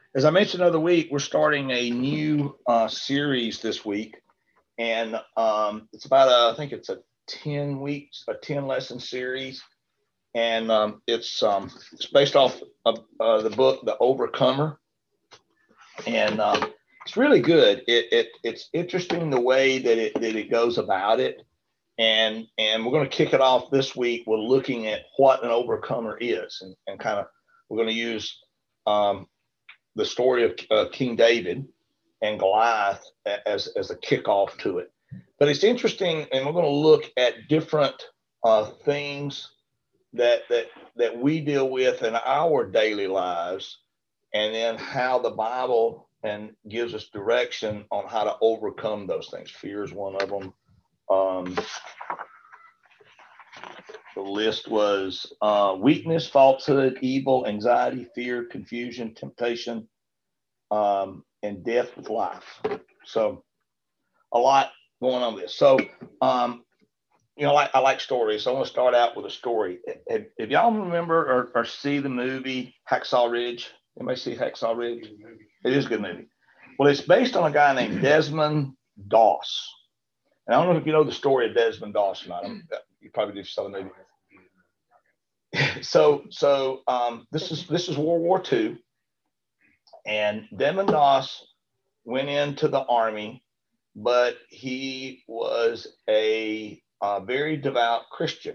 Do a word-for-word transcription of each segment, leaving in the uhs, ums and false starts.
As I mentioned the other week, we're starting a new uh, series this week, and um, it's about a, I think it's a ten weeks, a ten lesson series, and um, it's um, it's based off of uh, the book The Overcomer, and um, it's really good. It, it it's interesting the way that it that it goes about it, and and we're going to kick it off this week. We're looking at what an overcomer is, and, and kind of we're going to use um, the story of uh, King David and Goliath as as a kickoff to it. But it's interesting, and we're going to look at different uh, things that that that we deal with in our daily lives, and then how the Bible and gives us direction on how to overcome those things. Fear is one of them. Um, the list was uh, weakness, falsehood, evil, anxiety, fear, confusion, temptation, um, and death with life. So a lot going on with this. So, um, you know, like, I like stories. So I want to start out with a story. If, if y'all remember or, or see the movie Hacksaw Ridge, anybody see Hacksaw Ridge? It is a good movie. Well, it's based on a guy named Desmond Doss. And I don't know if you know the story of Desmond Doss or not. I'm, you probably do saw the movie. So, so um, this is this is World War Two, and Desmond Doss went into the army, but he was a, a very devout Christian,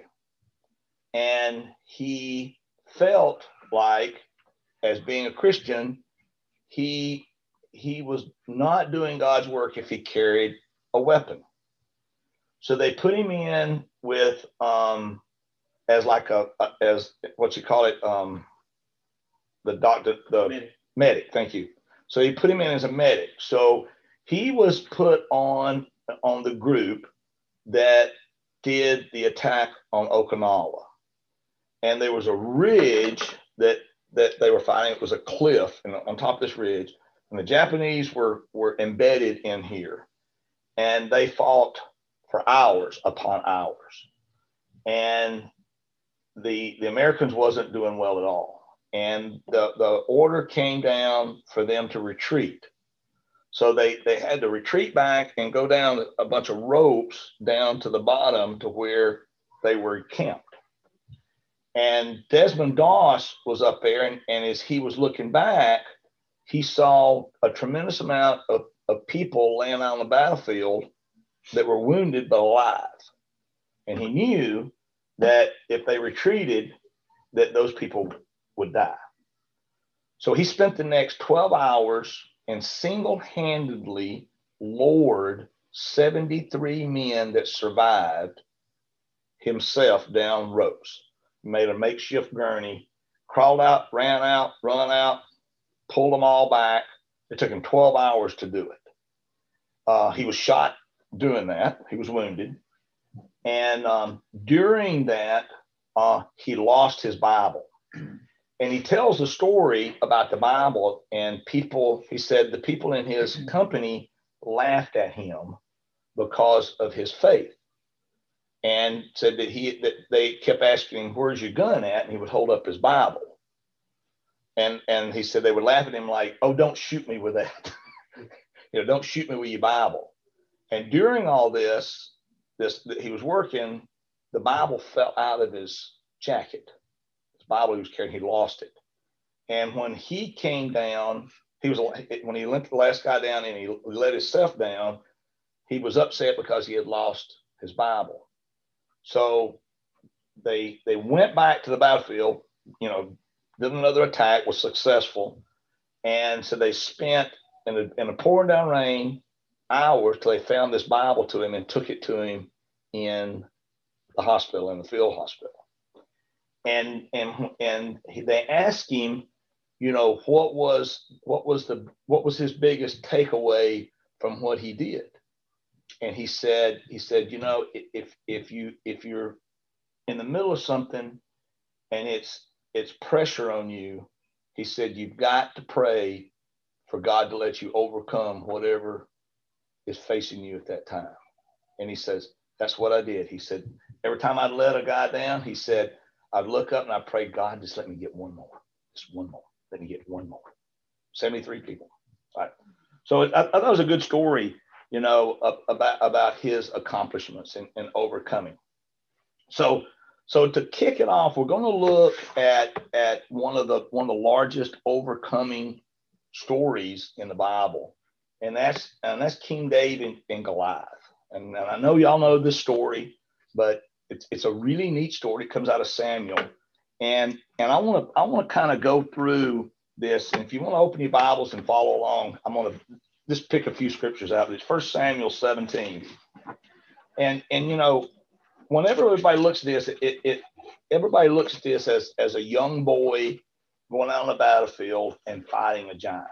and he felt like, as being a Christian, he he was not doing God's work if he carried a weapon. So they put him in with um, as like a, a as what you call it, um, the doctor, the medic. medic. Thank you. So he put him in as a medic. So he was put on on the group that did the attack on Okinawa, and there was a ridge that that they were fighting. It was a cliff, and on top of this ridge, and the Japanese were were embedded in here, and they fought for hours upon hours, and the the Americans wasn't doing well at all. And the, the order came down for them to retreat. So they, they had to retreat back and go down a bunch of ropes down to the bottom to where they were camped. And Desmond Doss was up there, and, and as he was looking back, he saw a tremendous amount of, of people laying out on the battlefield that were wounded but alive. And he knew that if they retreated, that those people would die. So he spent the next twelve hours and single-handedly lowered seventy-three men that survived himself down ropes. He made a makeshift gurney, crawled out, ran out, run out, pulled them all back. It took him twelve hours to do it. Uh, he was shot doing that. He was wounded. And um, during that, uh, he lost his Bible. And he tells a story about the Bible, and people, he said the people in his company laughed at him because of his faith, and said that he that they kept asking him, "Where's your gun at?" And he would hold up his Bible. And and he said they would laugh at him like, "Oh, don't shoot me with that." You know, don't shoot me with your Bible. And during all this, this he was working, the Bible fell out of his jacket. Bible he was carrying, he lost it. And when he came down, he was when he let the last guy down and he let himself down, he was upset because he had lost his Bible. So they they went back to the battlefield, you know, did another attack, was successful. And so they spent in a, in a pouring down rain hours till they found this Bible to him and took it to him in the hospital, in the field hospital. And and and they asked him, you know, what was what was the what was his biggest takeaway from what he did? And he said he said, you know, if if you if you're in the middle of something and it's it's pressure on you, he said you've got to pray for God to let you overcome whatever is facing you at that time. And he says that's what I did. He said every time I'd let a guy down, he said, I'd look up and I'd pray, God, just let me get one more. Just one more. Let me get one more. seventy-three people. Right. So I, I thought it was a good story, you know, about about his accomplishments in, in overcoming. So so to kick it off, we're going to look at at one of the one of the largest overcoming stories in the Bible, and that's and that's King David and Goliath. And, and I know y'all know this story, but it's it's a really neat story. It comes out of Samuel, and and I want to I want to kind of go through this. And if you want to open your Bibles and follow along, I'm going to just pick a few scriptures out of this. First Samuel seventeen, and and you know, whenever everybody looks at this, it, it everybody looks at this as as a young boy going out on the battlefield and fighting a giant.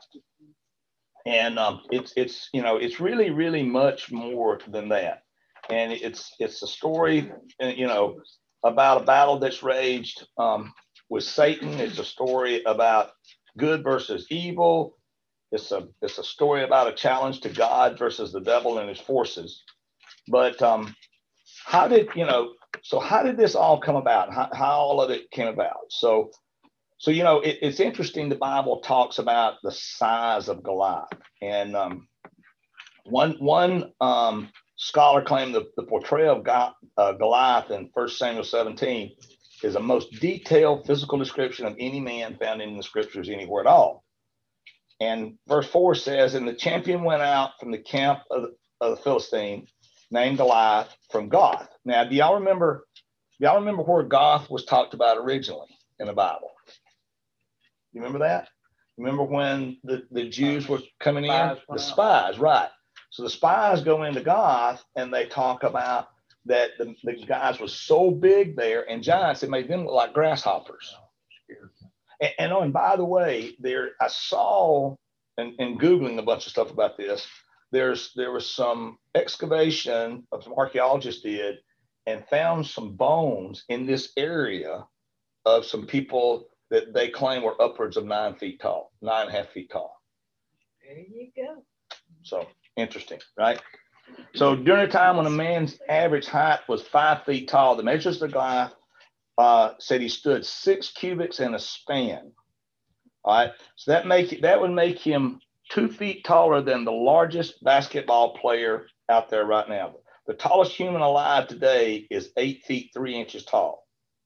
And um, it's it's you know it's really really much more than that. And it's it's a story, you know, about a battle that's raged um, with Satan. It's a story about good versus evil. It's a it's a story about a challenge to God versus the devil and his forces. But um, how did you know? So how did this all come about? How, how all of it came about? So so you know it, it's interesting. The Bible talks about the size of Goliath, and um, one one um, scholar claimed that the portrayal of God, uh, Goliath in First Samuel seventeen is the most detailed physical description of any man found in the scriptures anywhere at all. And verse four says, "And the champion went out from the camp of the, of the Philistine, named Goliath, from Gath." Now, do y'all remember? Do y'all remember where Gath was talked about originally in the Bible? You remember that? Remember when the, the Jews were coming in? The spies, right. So the spies go into Gath and they talk about that the, the guys were so big there and giants, it made them look like grasshoppers. And, and oh, and by the way, there I saw and, and Googling a bunch of stuff about this. There's there was some excavation of some archaeologists did and found some bones in this area of some people that they claim were upwards of nine feet tall, nine and a half feet tall. There you go. So interesting, right? So during a time when a man's average height was five feet tall, the measures of the guy uh, said he stood six cubits in a span. All right, so that make that would make him two feet taller than the largest basketball player out there right now. The tallest human alive today is eight feet three inches tall.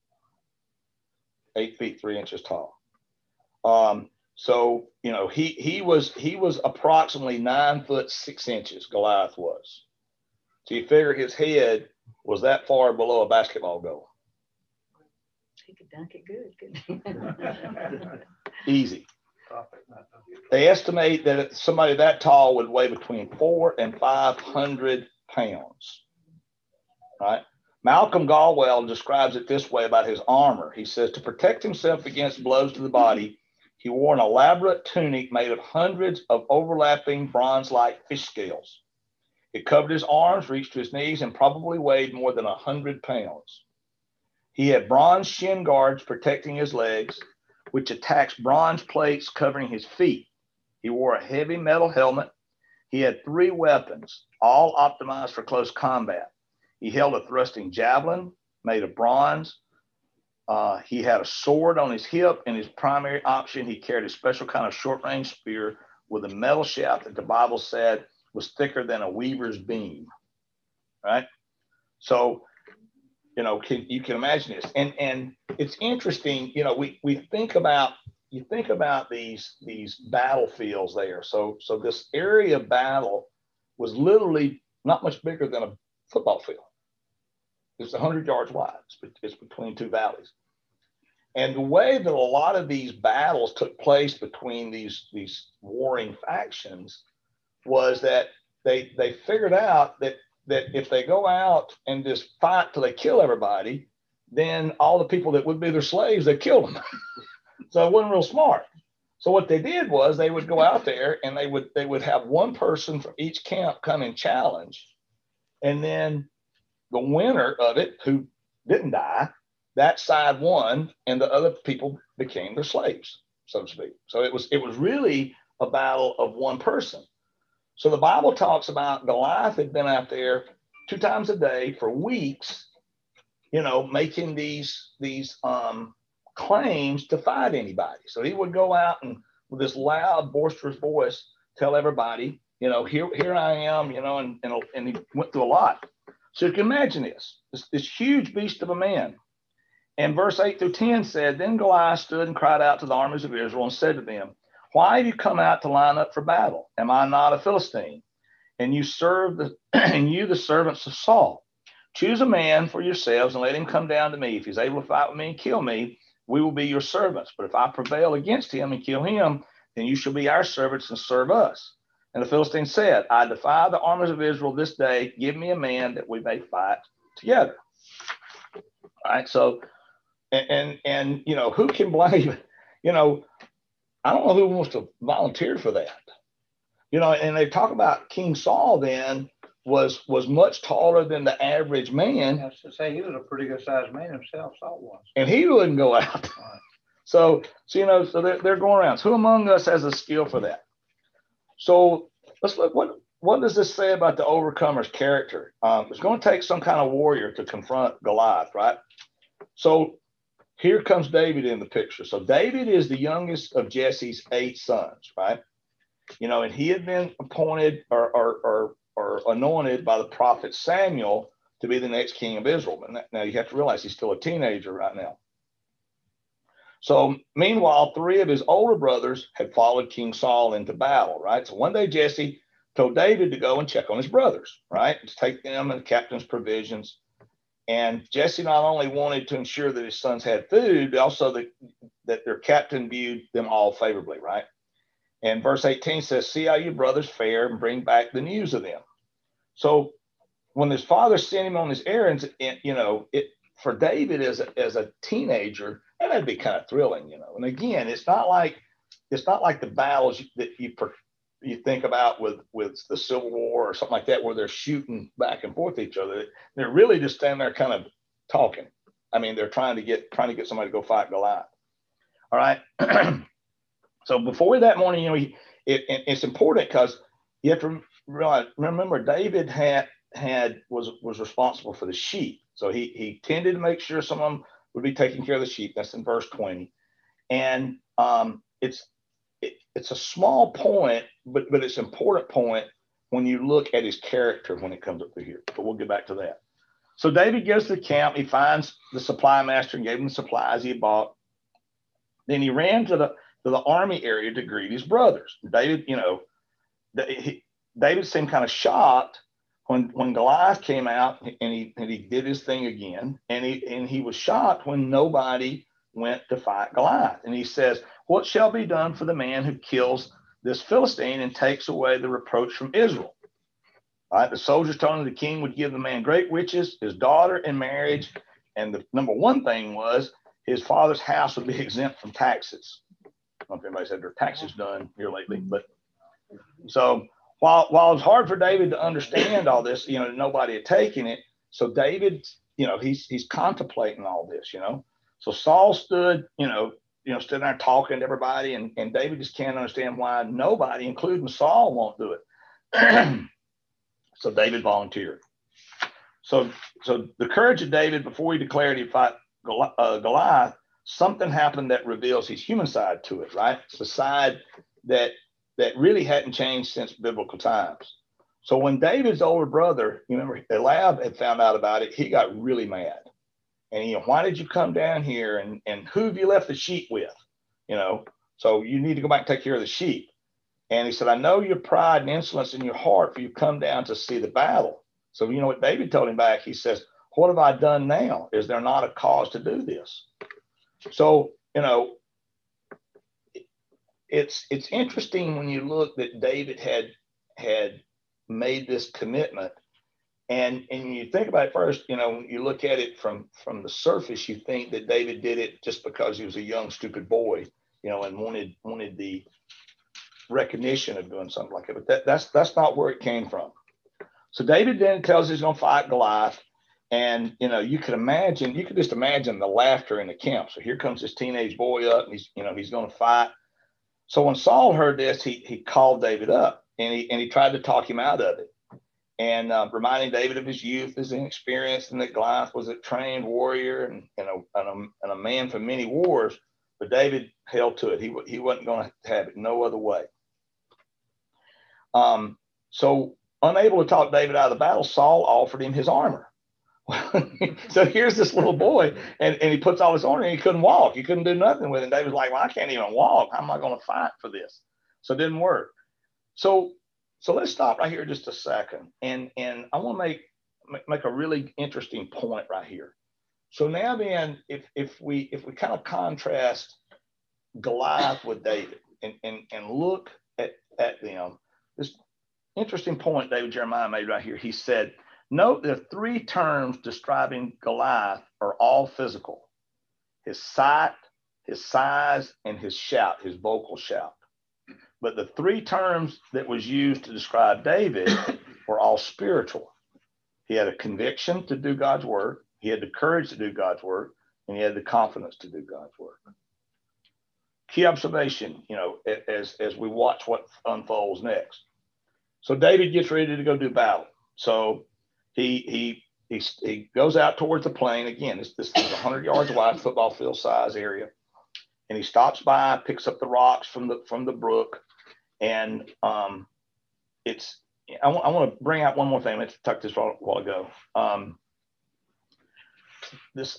Eight feet three inches tall. Um, so you know he he was he was approximately nine foot six inches. Goliath was. So you figure his head was that far below a basketball goal. He could dunk it good, couldn't he? Easy. They estimate that somebody that tall would weigh between four and five hundred pounds. Right? Malcolm Gladwell describes it this way about his armor. He says, to protect himself against blows to the body, he wore an elaborate tunic made of hundreds of overlapping bronze-like fish scales. It covered his arms, reached to his knees, and probably weighed more than one hundred pounds. He had bronze shin guards protecting his legs, which attached bronze plates covering his feet. He wore a heavy metal helmet. He had three weapons, all optimized for close combat. He held a thrusting javelin made of bronze. Uh, he had a sword on his hip, and his primary option, he carried a special kind of short-range spear with a metal shaft that the Bible said was thicker than a weaver's beam. Right? So, you know, can, you can imagine this. And and it's interesting, you know, we we think about you think about these these battlefields there. So so this area of battle was literally not much bigger than a football field. It's one hundred yards wide. It's, it's between two valleys. And the way that a lot of these battles took place between these, these warring factions was that they they figured out that, that if they go out and just fight till they kill everybody, then all the people that would be their slaves, they kill them. So it wasn't real smart. So what they did was they would go out there and they would they would have one person from each camp come and challenge. And then the winner of it, who didn't die, that side won, and the other people became their slaves, so to speak. So it was it was really a battle of one person. So the Bible talks about Goliath had been out there two times a day for weeks, you know, making these these um, claims to fight anybody. So he would go out and with this loud, boisterous voice, tell everybody, you know, here, here I am, you know, and, and, and he went through a lot. So you can imagine this, this, this huge beast of a man. And verse eight through ten said, then Goliath stood and cried out to the armies of Israel and said to them, why have you come out to line up for battle? Am I not a Philistine? And you serve the, and you the servants of Saul. Choose a man for yourselves and let him come down to me. If he's able to fight with me and kill me, we will be your servants. But if I prevail against him and kill him, then you shall be our servants and serve us. And the Philistine said, I defy the armies of Israel this day. Give me a man that we may fight together. All right. So, and, and, and you know, who can blame, you know, I don't know who wants to volunteer for that. You know, and they talk about King Saul then was was much taller than the average man. I was to say he was a pretty good sized man himself, Saul was. And he wouldn't go out. Right. So, so, you know, so they're, they're going around. So who among us has a skill for that? So let's look, what, what does this say about the overcomer's character? Um, it's going to take some kind of warrior to confront Goliath, right? So here comes David in the picture. So David is the youngest of Jesse's eight sons, right? You know, and he had been appointed or, or, or, or anointed by the prophet Samuel to be the next king of Israel. But now you have to realize he's still a teenager right now. So meanwhile, three of his older brothers had followed King Saul into battle, right? So one day Jesse told David to go and check on his brothers, right? To take them and the captain's provisions. And Jesse not only wanted to ensure that his sons had food, but also that, that their captain viewed them all favorably, right? And verse eighteen says, see how your brothers fare and bring back the news of them. So when his father sent him on his errands, it, you know, it for David as a, as a teenager, and that'd be kind of thrilling, you know. And again, it's not like it's not like the battles that you you think about with with the Civil War or something like that, where they're shooting back and forth each other. They're really just standing there, kind of talking. I mean, they're trying to get trying to get somebody to go fight Goliath. All right. So before that morning, you know, he, it, it, it's important because you have to realize. Remember, David had had was was responsible for the sheep, so he he tended to make sure some of them would be taking care of the sheep. That's in verse twenty. And um, it's it, it's a small point, but but it's an important point when you look at his character when it comes up through here. But we'll get back to that. So David goes to the camp. He finds the supply master and gave him the supplies he had bought. Then he ran to the to the army area to greet his brothers. David, you know, he, David seemed kind of shocked when when Goliath came out and he and he did his thing again, and he and he was shocked when nobody went to fight Goliath. And he says, "What shall be done for the man who kills this Philistine and takes away the reproach from Israel?" All right, the soldiers told him the king would give the man great riches, his daughter in marriage, and the number one thing was his father's house would be exempt from taxes. I don't know if anybody's had their taxes done here lately, but so. While, while it's hard for David to understand all this, you know, nobody had taken it. So David, you know, he's he's contemplating all this, you know. So Saul stood, you know, you know, stood there talking to everybody, and, and David just can't understand why nobody, including Saul, won't do it. So David volunteered. So so the courage of David before he declared he'd fight uh, Goliath, something happened that reveals his human side to it, right? It's the side that that really hadn't changed since biblical times. So when David's older brother, you remember, Eliab had found out about it, he got really mad. And, you know, why did you come down here? And, and who have you left the sheep with? You know, so you need to go back and take care of the sheep. And he said, I know your pride and insolence in your heart, for you come down to see the battle. So, you know what David told him back? He says, what have I done now? Is there not a cause to do this? So, you know, It's it's interesting when you look that David had had made this commitment, and and you think about it first, you know, when you look at it from from the surface, you think that David did it just because he was a young, stupid boy, you know, and wanted wanted the recognition of doing something like it. But that, that's that's not where it came from. So David then tells he's going to fight Goliath, and you know, you could imagine, you could just imagine the laughter in the camp. So here comes this teenage boy up, and he's you know he's going to fight. So when Saul heard this, he he called David up, and he and he tried to talk him out of it, and uh, reminding David of his youth, his inexperience, and that Goliath was a trained warrior and, and, a, and, a, and a man from many wars. but David held to it. He, he wasn't going to have it no other way. Um, so unable to talk David out of the battle, Saul offered him his armor. So here's this little boy, and, and he puts all his armor, and he couldn't walk. He couldn't do nothing with it. And David's like, well, I can't even walk. How am I going to fight for this? So it didn't work. So so let's stop right here just a second. And, and I want to make, make a really interesting point right here. So now then, if, if we if we kind of contrast Goliath with David and, and, and look at, at them, this interesting point David Jeremiah made right here. He said, note the three terms describing Goliath are all physical: his sight, his size, and his shout, his vocal shout. But the three terms that was used to describe David were all spiritual. He had a conviction to do God's work, he had the courage to do God's work, and he had the confidence to do God's work. Key observation, you know, as, as we watch what unfolds next. So David gets ready to go do battle. So he he he, he goes out towards the plain. Again, this, this is one hundred yards wide, football field size area. And he stops by, picks up the rocks from the from the brook. And um, it's, I, w- I want to bring out one more thing. I meant to tuck this a while ago. Um, this,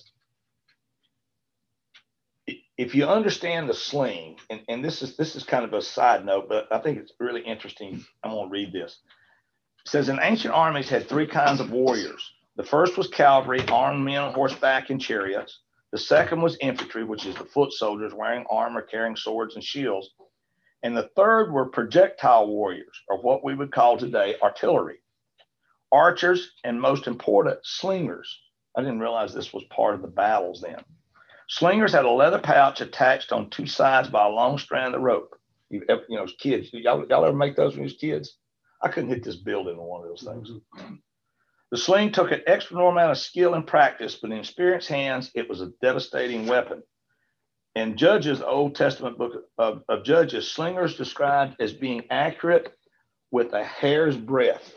if you understand the sling, and, and this is this is kind of a side note, but I think it's really interesting. I'm going to read this. It says, in ancient armies had three kinds of warriors. The first was cavalry, armed men on horseback and chariots. The second was infantry, which is the foot soldiers wearing armor, carrying swords and shields. And the third were projectile warriors, or what we would call today artillery, archers, and most important, slingers. I didn't realize this was part of the battles then. Slingers had a leather pouch attached on two sides by a long strand of rope. You, you know, as kids, y'all, y'all ever make those when you was kids? I couldn't hit this building in one of those things. Mm-hmm. The sling took an extraordinary amount of skill and practice, but in experienced hands, it was a devastating weapon. In Judges, the Old Testament book of, of Judges, slingers described as being accurate with a hair's breadth.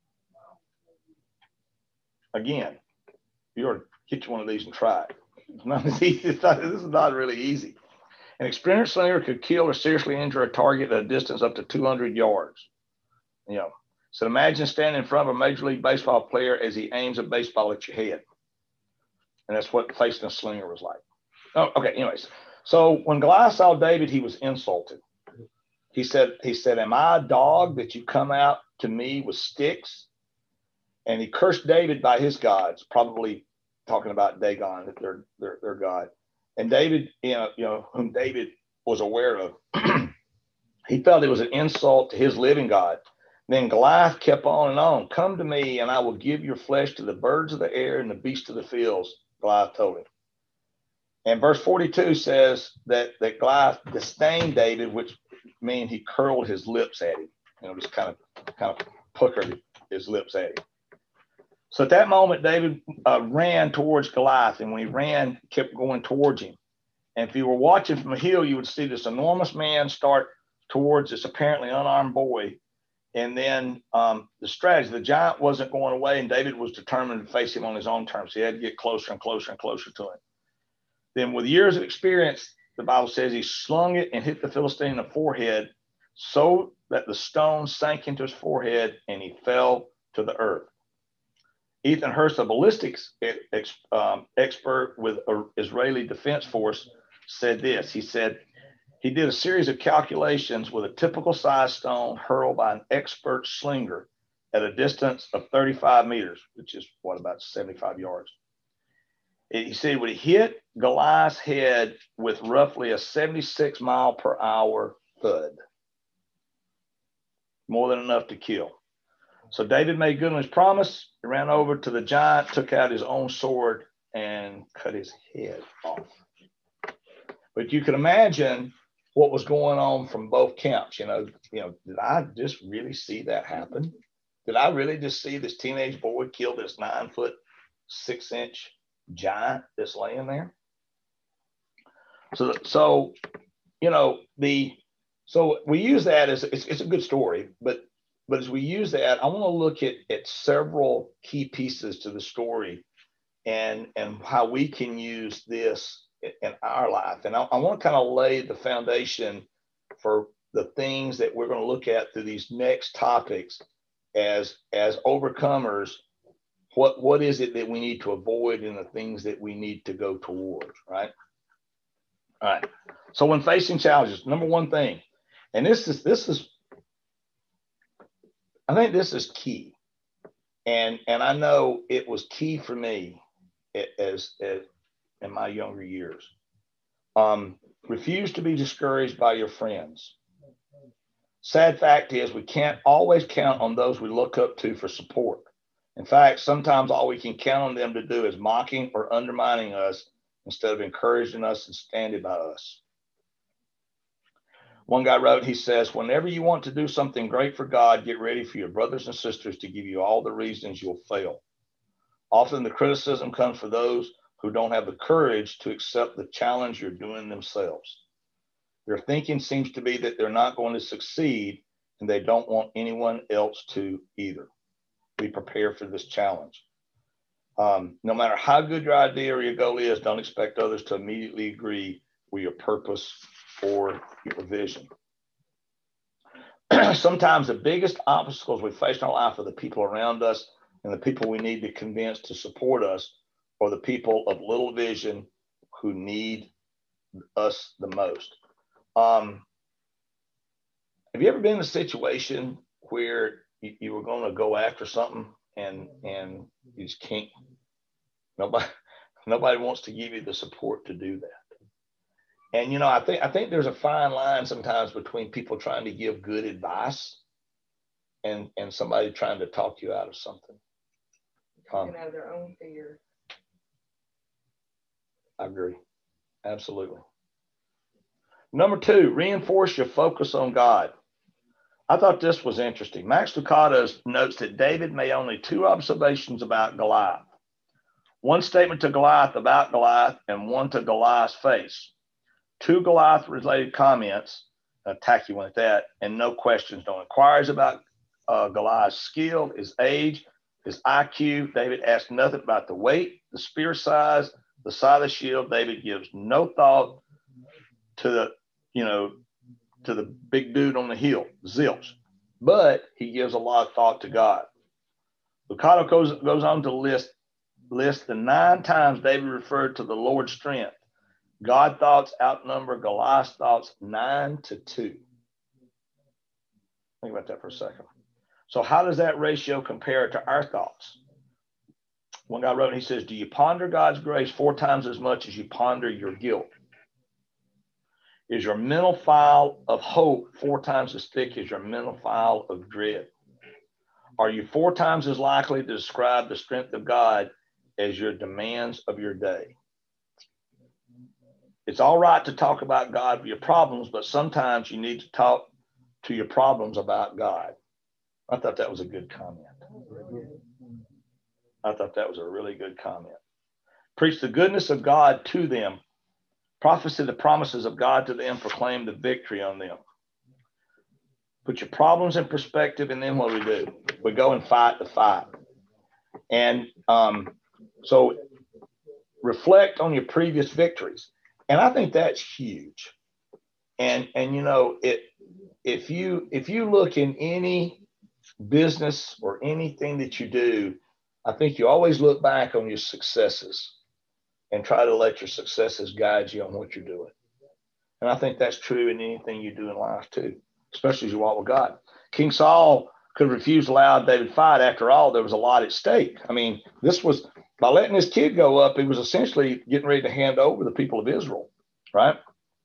Again, you ought to get you one of these and try it. It's not as easy. It's not, this is not really easy. An experienced slinger could kill or seriously injure a target at a distance up to two hundred yards. You know, so imagine standing in front of a Major League Baseball player as he aims a baseball at your head. And that's what facing a slinger was like. Oh, okay. Anyways, so when Goliath saw David, he was insulted. He said, he said, am I a dog that you come out to me with sticks? And he cursed David by his gods, probably talking about Dagon, that their, their, their God. And David, you know, you know, whom David was aware of, he felt it was an insult to his living God. Then Goliath kept on and on. Come to me, and I will give your flesh to the birds of the air and the beasts of the fields, Goliath told him. And verse forty-two says that, that Goliath disdained David, which means he curled his lips at him. You know, just kind of kind of puckered his lips at him. So at that moment, David uh, ran towards Goliath, and when he ran, kept going towards him. And if you were watching from a hill, you would see this enormous man start towards this apparently unarmed boy. And then um, the strategy, the giant wasn't going away, and David was determined to face him on his own terms. He had to get closer and closer and closer to him. Then with years of experience, the Bible says he slung it and hit the Philistine in the forehead so that the stone sank into his forehead and he fell to the earth. Ethan Hurst, a ballistics ex, um, expert with an Israeli Defense Force, said this. He said, he did a series of calculations with a typical size stone hurled by an expert slinger at a distance of thirty-five meters, which is what, about seventy-five yards. He said when he hit Goliath's head with roughly a seventy-six mile per hour thud, more than enough to kill. So David made good on his promise. He ran over to the giant, took out his own sword, and cut his head off. But you can imagine what was going on from both camps. You know, you know, did I just really see that happen? Did I really just see this teenage boy kill this nine foot, six inch giant that's laying there? So, so, you know, the, so we use that as, it's, it's a good story, but, but as we use that, I want to look at, at several key pieces to the story and, and how we can use this in our life. And I, I want to kind of lay the foundation for the things that we're going to look at through these next topics as as overcomers. What what is it that we need to avoid and the things that we need to go towards, right? All right. So when facing challenges, number one thing, and this is this is I think this is key. And and I know it was key for me as, as in my younger years. Um, refuse to be discouraged by your friends. Sad fact is we can't always count on those we look up to for support. In fact, sometimes all we can count on them to do is mocking or undermining us instead of encouraging us and standing by us. One guy wrote, he says, whenever you want to do something great for God, get ready for your brothers and sisters to give you all the reasons you'll fail. Often the criticism comes for those who don't have the courage to accept the challenge you're doing themselves. Their thinking seems to be that they're not going to succeed and they don't want anyone else to either. Be prepared for this challenge. Um, no matter how good your idea or your goal is, don't expect others to immediately agree with your purpose or your vision. Sometimes the biggest obstacles we face in our life are the people around us and the people we need to convince to support us, or the people of little vision who need us the most. Um, have you ever been in a situation where you, you were going to go after something and and you just can't? Nobody nobody wants to give you the support to do that. And you know, I think I think there's a fine line sometimes between people trying to give good advice and and somebody trying to talk you out of something. Talking um, out of their own fear. I agree. Absolutely. Number two, reinforce your focus on God. I thought this was interesting. Max Lucado notes that David made only two observations about Goliath. One statement to Goliath about Goliath and one to Goliath's face. Two Goliath-related comments, attack you with that, and no questions, no inquiries about uh, Goliath's skill, his age, his I Q. David asked nothing about the weight, the spear size, the side of the shield. David gives no thought to the, you know, to the big dude on the hill, zilch. But he gives a lot of thought to God. Lucado goes, goes on to list, list the nine times David referred to the Lord's strength. God's thoughts outnumber Goliath's thoughts nine to two. Think about that for a second. So how does that ratio compare to our thoughts? One guy wrote, he says, do you ponder God's grace four times as much as you ponder your guilt? Is your mental file of hope four times as thick as your mental file of dread? Are you four times as likely to describe the strength of God as your demands of your day? It's all right to talk about God with your problems, but sometimes you need to talk to your problems about God. I thought that was a good comment. I thought that was a really good comment. Preach the goodness of God to them. Prophesy the promises of God to them. Proclaim the victory on them. Put your problems in perspective, and then what do we do? We go and fight the fight. And um, so reflect on your previous victories. And I think that's huge. And, and you know, it, if you if you look in any business or anything that you do, I think you always look back on your successes and try to let your successes guide you on what you're doing. And I think that's true in anything you do in life too, especially as you walk with God. King Saul could refuse to allow David fight. After all, there was a lot at stake. I mean, this was, by letting his kid go up, he was essentially getting ready to hand over the people of Israel, right?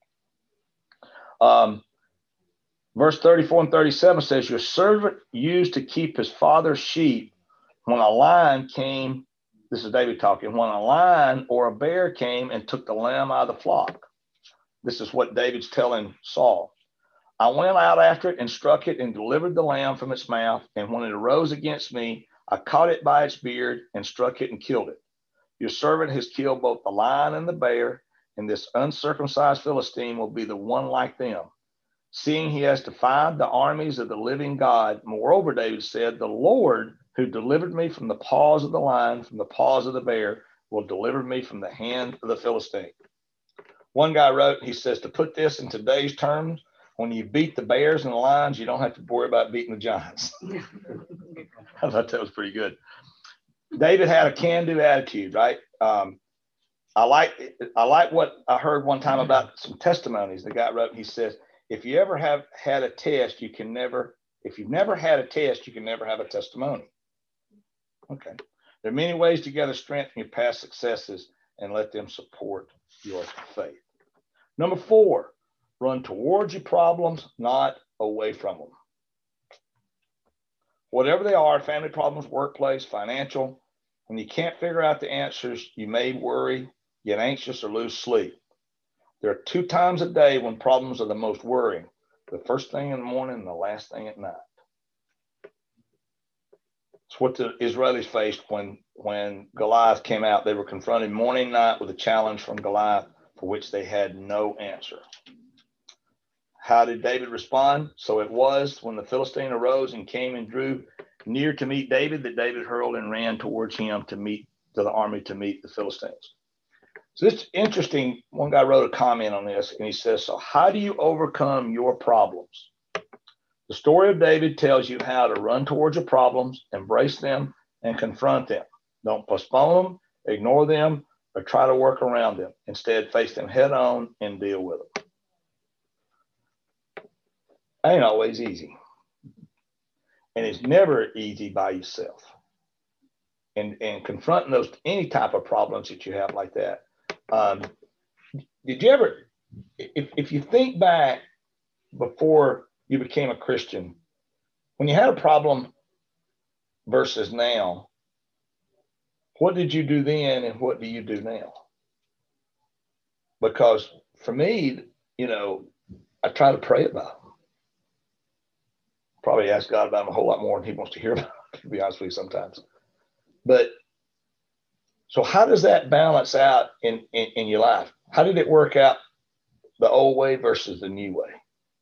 Um, verse thirty-four and thirty-seven says, your servant used to keep his father's sheep. When a lion came, this is David talking, when a lion or a bear came and took the lamb out of the flock. This is what David's telling Saul. I went out after it and struck it and delivered the lamb from its mouth. And when it arose against me, I caught it by its beard and struck it and killed it. Your servant has killed both the lion and the bear, and this uncircumcised Philistine will be the one like them, seeing he has defied the armies of the living God. Moreover, David said, the Lord who delivered me from the paws of the lion, from the paws of the bear, will deliver me from the hand of the Philistine. One guy wrote, he says, to put this in today's terms, when you beat the Bears and the Lions, you don't have to worry about beating the Giants. I thought that was pretty good. David had a can-do attitude, right? Um, I like I like what I heard one time about some testimonies. The guy wrote, he says, if you ever have had a test, you can never, if you've never had a test, you can never have a testimony. Okay. There are many ways to gather strength from your past successes and let them support your faith. Number four, run towards your problems, not away from them. Whatever they are, family problems, workplace, financial, when you can't figure out the answers, you may worry, get anxious, or lose sleep. There are two times a day when problems are the most worrying, the first thing in the morning and the last thing at night. It's what the Israelis faced when, when Goliath came out. They were confronted morning and night with a challenge from Goliath for which they had no answer. How did David respond? So it was when the Philistine arose and came and drew near to meet David that David hurled and ran towards him to meet to the army to meet the Philistines. So it's interesting. One guy wrote a comment on this and he says, so how do you overcome your problems? The story of David tells you how to run towards your problems, embrace them, and confront them. Don't postpone them, ignore them, or try to work around them. Instead, face them head on and deal with them. Ain't always easy. And it's never easy by yourself. And, and confronting those, any type of problems that you have like that. Um, did you ever, if, if you think back before you became a Christian, when you had a problem versus now, what did you do then and what do you do now? Because for me, you know, I try to pray about them. Probably ask God about them a whole lot more than he wants to hear about, to be honest with you sometimes. But so how does that balance out in, in, in your life? How did it work out the old way versus the new way?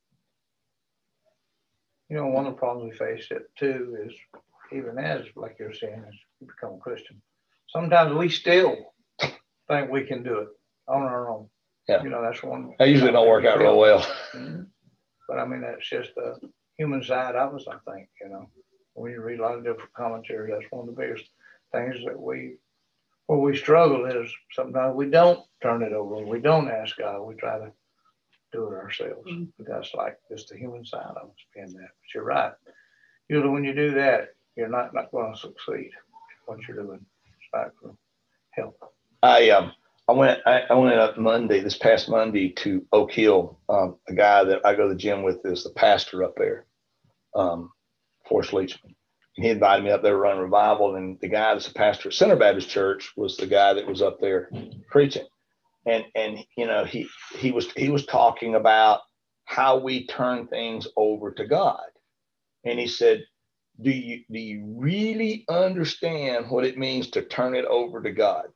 You know, one of the problems we face it too is, even as, like you're saying, as you become a Christian, sometimes we still think we can do it on our own. Yeah. You know, that's one. That usually don't work out real well. Mm-hmm. But I mean, that's just the human side of us, I think, you know. When you read a lot of different commentary, that's one of the biggest things that we, where we struggle is sometimes we don't turn it over. We don't ask God. We try to do it ourselves. Mm-hmm. But that's like just the human side of us being that. But you're right. Usually when you do that, you're not, not going to succeed what you're doing. It's not going to help. I um I went I, I went up Monday, this past Monday, to Oak Hill. Um, a guy that I go to the gym with is the pastor up there, um, Forrest Leachman. And he invited me up there to run revival. And the guy that's a pastor at Center Baptist Church was the guy that was up there preaching. And and you know, he he was he was talking about how we turn things over to God. And he said, do you do you really understand what it means to turn it over to God?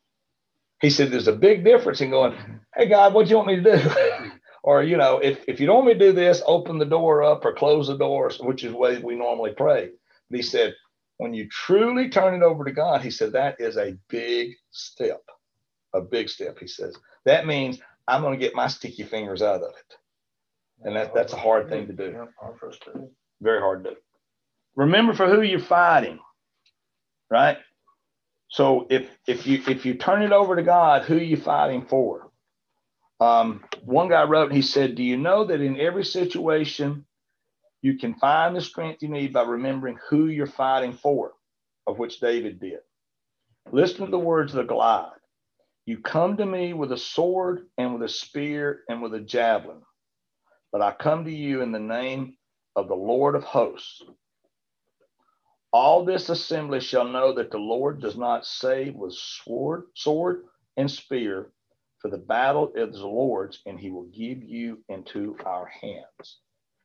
He said, there's a big difference in going, hey, God, what do you want me to do? Or, you know, if, if you don't want me to do this, open the door up or close the door, which is the way we normally pray. But he said, when you truly turn it over to God, he said, that is a big step, a big step. He says, that means I'm going to get my sticky fingers out of it. And that, that's a hard thing to do. Very hard to do. Remember for who you're fighting, right? So if if you if you turn it over to God, who are you fighting for? Um, one guy wrote, he said, do you know that in every situation you can find the strength you need by remembering who you're fighting for, of which David did. Listen to the words of the Goliath. You come to me with a sword and with a spear and with a javelin, but I come to you in the name of the Lord of hosts. All this assembly shall know that the Lord does not save with sword, sword and spear, for the battle is the Lord's, and he will give you into our hands.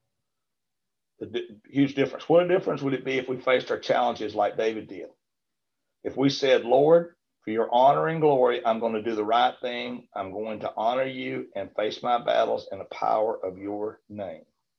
The di- huge difference. What a difference would it be if we faced our challenges like David did? If we said, Lord, for your honor and glory, I'm going to do the right thing. I'm going to honor you and face my battles in the power of your name.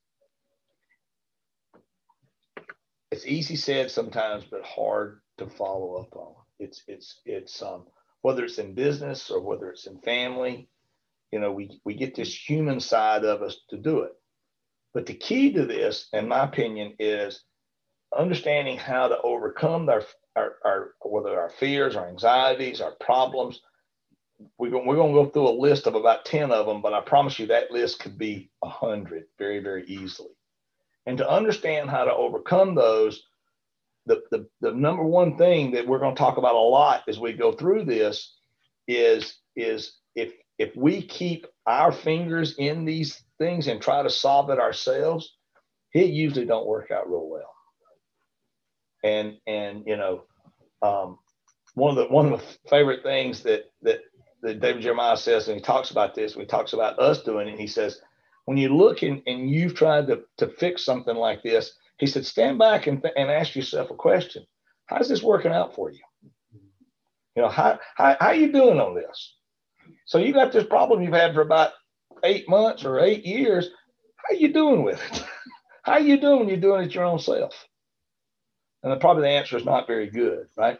It's easy said sometimes, but hard to follow up on. It's, it's, it's, um, whether it's in business or whether it's in family, you know, we, we get this human side of us to do it. But the key to this, in my opinion, is understanding how to overcome our, our, our whether our fears, our anxieties, our problems. We're going, we're going to go through a list of about ten of them, but I promise you that list could be a hundred very, very easily. And to understand how to overcome those, the, the, the number one thing that we're going to talk about a lot as we go through this is, is if, if we keep our fingers in these things and try to solve it ourselves, it usually don't work out real well. And, and, you know, um, one of the, one of the favorite things that, that, that David Jeremiah says, and he talks about this, when he talks about us doing it, he says, when you look and, and you've tried to, to fix something like this, he said, stand back and, and ask yourself a question. How's this working out for you? You know, how, how, how are you doing on this? So you got this problem you've had for about eight months or eight years. How are you doing with it? How are you doing when you're doing it your own self? And the, probably the answer is not very good, right?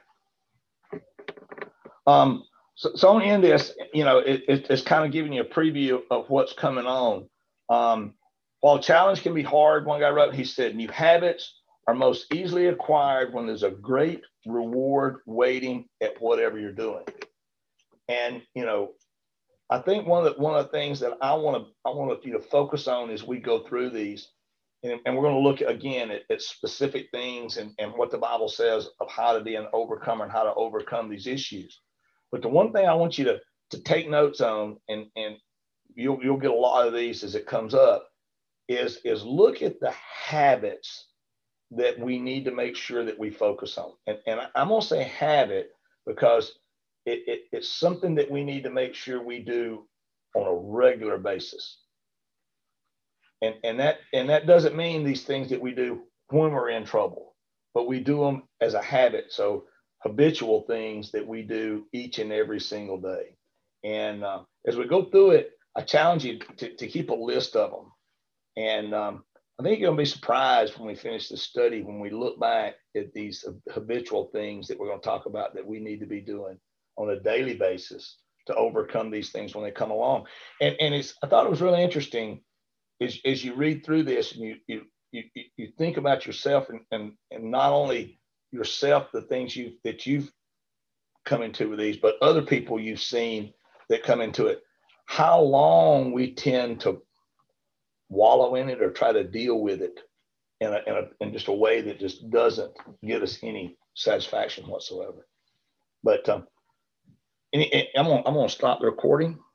Um, so, so in this, you know, it, it, it's kind of giving you a preview of what's coming on. Um, while challenge can be hard, one guy wrote, he said, new habits are most easily acquired when there's a great reward waiting at whatever you're doing. And, you know, I think one of the, one of the things that I want to, I want you to focus on as we go through these, and, and we're going to look again at, at specific things and, and what the Bible says of how to be an overcomer and how to overcome these issues. But the one thing I want you to, to take notes on, and, and you'll, you'll get a lot of these as it comes up, is, is look at the habits that we need to make sure that we focus on. And, and I'm going to say habit because it, it, it's something that we need to make sure we do on a regular basis. And, and, that, and that doesn't mean these things that we do when we're in trouble, but we do them as a habit. So habitual things that we do each and every single day. And uh, as we go through it, I challenge you to, to keep a list of them. And um, I think you're going to be surprised when we finish the study, when we look back at these habitual things that we're going to talk about that we need to be doing on a daily basis to overcome these things when they come along. And, and it's, I thought it was really interesting as, as you read through this and you, you, you, you think about yourself and, and, and not only yourself, the things you that you've come into with these, but other people you've seen that come into it, how long we tend to wallow in it or try to deal with it in, a, in, a, in just a way that just doesn't give us any satisfaction whatsoever. But um, any, I'm gonna, I'm gonna stop the recording